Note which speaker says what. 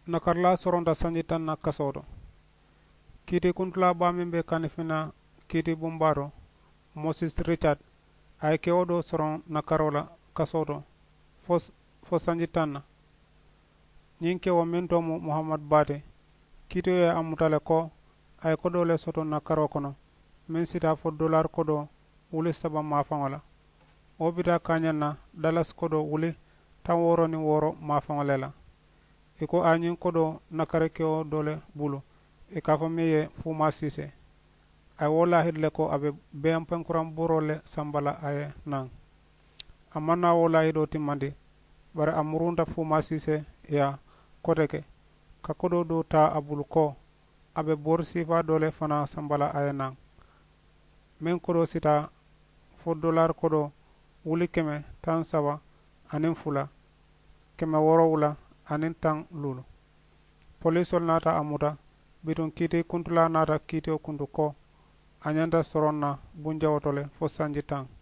Speaker 1: nakarla soronta sanji tan na kasodo kiti kuntula bamin be kanifina kiti bumbaro Moses Richard ay kewodo soron nakarola kasodo fo sanji tan na ñin kewo min tomu Muhammad Bate kiti ye amutale ko ay kodo le soto nakaro kono min sita fo dollar kodo wuli saba mafaŋola wo bita kañan na Dallas kodo wuli tan woro ni woro mafaŋole la iko añin kodo nakare kewo dole bulu ka fo mi ye Fuma Sise ay wo lahidle ko abe beyan penkuran burole sambala aye naŋ amanna wo lahido timmandi bare amurunta Fuma Sise ya koteke ka kodo do ta abulu ko abe bor sifa dole fana sambala aye naŋ min kodo sita fo dollar kodo wuli keme tan saba anin fula keme worowula anin tan lulu polisol nata amuta bitun kiti kuntula nata kitio kundu ko añanta soronna bunjawotole fo sanji tan